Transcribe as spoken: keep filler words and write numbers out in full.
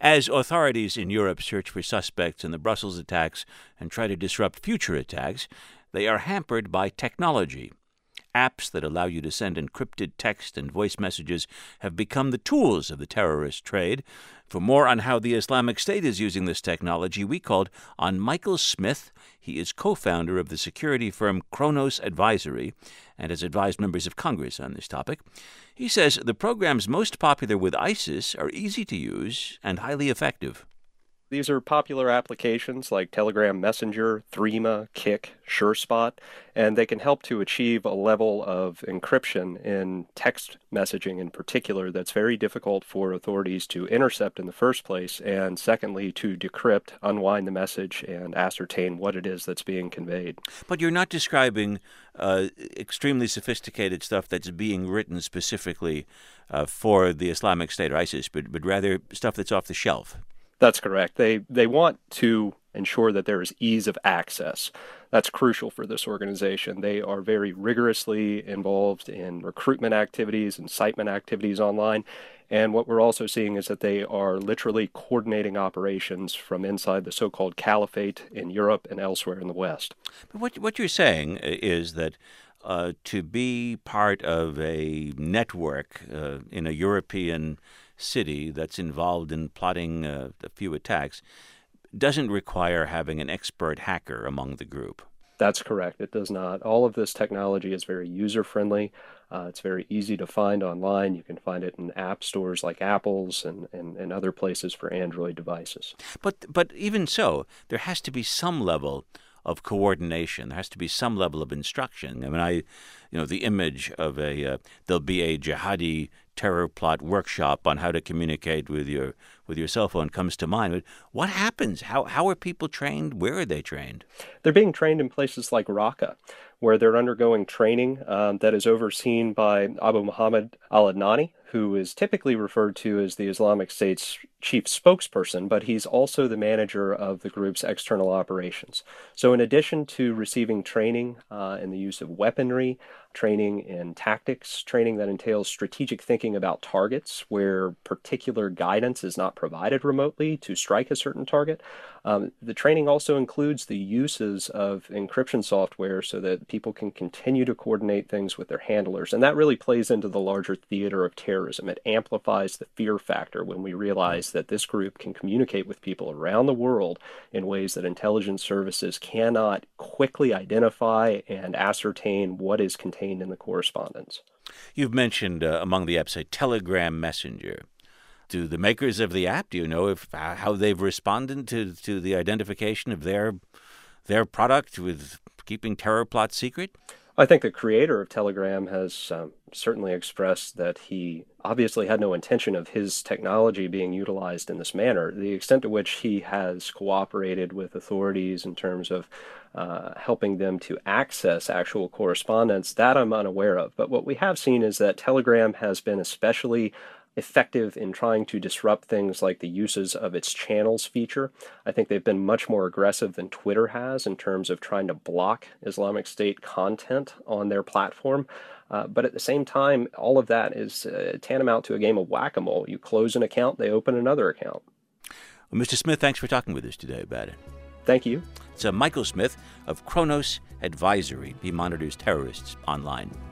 As authorities in Europe search for suspects in the Brussels attacks and try to disrupt future attacks, they are hampered by technology. Apps that allow you to send encrypted text and voice messages have become the tools of the terrorist trade. For more on how the Islamic State is using this technology, we called on Michael Smith. He is co-founder of the security firm Kronos Advisory and has advised members of Congress on this topic. He says the programs most popular with ISIS are easy to use and highly effective. These are popular applications like Telegram Messenger, Threema, Kik, SureSpot, and they can help to achieve a level of encryption in text messaging in particular that's very difficult for authorities to intercept in the first place, and secondly, to decrypt, unwind the message, and ascertain what it is that's being conveyed. But you're not describing uh, extremely sophisticated stuff that's being written specifically uh, for the Islamic State or ISIS, but, but rather stuff that's off the shelf. That's correct. They they want to ensure that there is ease of access. That's crucial for this organization. They are very rigorously involved in recruitment activities, incitement activities online. And what we're also seeing is that they are literally coordinating operations from inside the so-called caliphate in Europe and elsewhere in the West. But what, what you're saying is that uh, to be part of a network uh, in a European city that's involved in plotting uh, a few attacks doesn't require having an expert hacker among the group. That's correct. It does not. All of this technology is very user-friendly. Uh, it's very easy to find online. You can find it in app stores like Apple's and, and, and other places for Android devices. But but even so, there has to be some level of coordination. There has to be some level of instruction. I mean, I, you know, the image of a, uh, there'll be a jihadi terror plot workshop on how to communicate with your with your cell phone comes to mind. But what happens? How how are people trained? Where are they trained? They're being trained in places like Raqqa, where they're undergoing training um, that is overseen by Abu Muhammad al-Adnani, who is typically referred to as the Islamic State's chief spokesperson, but he's also the manager of the group's external operations. So in addition to receiving training uh, in the use of weaponry, training in tactics, training that entails strategic thinking about targets where particular guidance is not provided remotely to strike a certain target, um, the training also includes the uses of encryption software so that people can continue to coordinate things with their handlers. And that really plays into the larger theater of terrorism. It amplifies the fear factor when we realize that this group can communicate with people around the world in ways that intelligence services cannot quickly identify and ascertain what is contained in the correspondence. You've mentioned uh, among the apps a Telegram Messenger. Do the makers of the app, do you know if uh, how they've responded to, to the identification of their their product with keeping terror plots secret? I think the creator of Telegram has um, certainly expressed that he obviously had no intention of his technology being utilized in this manner. The extent to which he has cooperated with authorities in terms of uh, helping them to access actual correspondence, that I'm unaware of. But what we have seen is that Telegram has been especially effective in trying to disrupt things like the uses of its channels feature. I think they've been much more aggressive than Twitter has in terms of trying to block Islamic State content on their platform. Uh, but at the same time, all of that is uh, tantamount to a game of whack-a-mole. You close an account, they open another account. Well, Mister Smith, thanks for talking with us today about it. Thank you. It's uh, Michael Smith of Kronos Advisory. He monitors terrorists online.